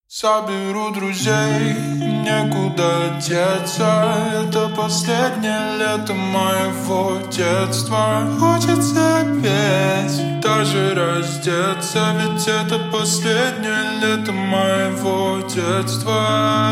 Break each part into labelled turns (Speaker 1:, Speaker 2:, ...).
Speaker 1: Соберу друзей, некуда деться. Это последнее лето моего детства. Хочется петь, даже раздеться, ведь это последнее лето моего детства.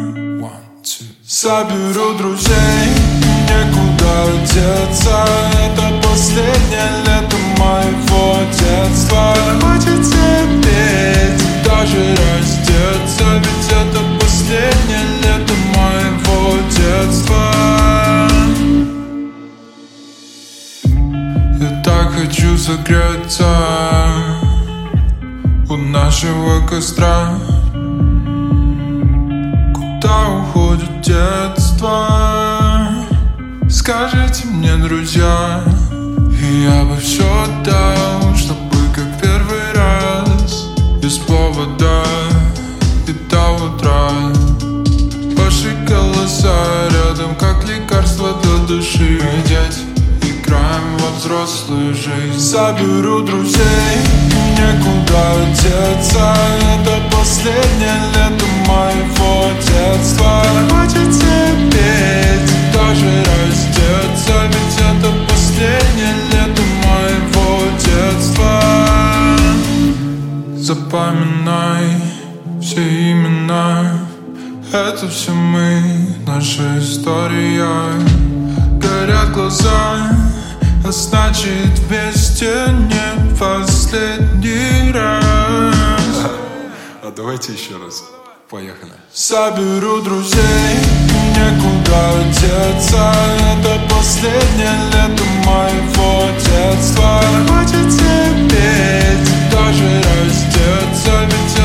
Speaker 1: Соберу друзей, некуда деться. Это последнее лето моего детства. Хочется петь, даже раздеться, ведь это последнее лето моего детства. Я так хочу согреться у нашего костра. Куда уходит детство? Скажите мне, друзья, и я бы все отдал, чтобы как первый раз, без повода и до утра. Ваши голоса рядом, как лекарство для души. Мы, дети, играем во взрослую жизнь. Соберу друзей, некуда деться. Это последнее лето моего детства. Хочется петь, даже раздеться, ведь это последнее лето моего детства. Запоминай все имена. Это все мы, наша история. Горят глаза, а значит вместе не последний раз.
Speaker 2: А давайте еще раз. Поехали.
Speaker 1: Соберу друзей, некуда деться. Это последнее лето моего детства. Хочется петь, даже раздеться, ведь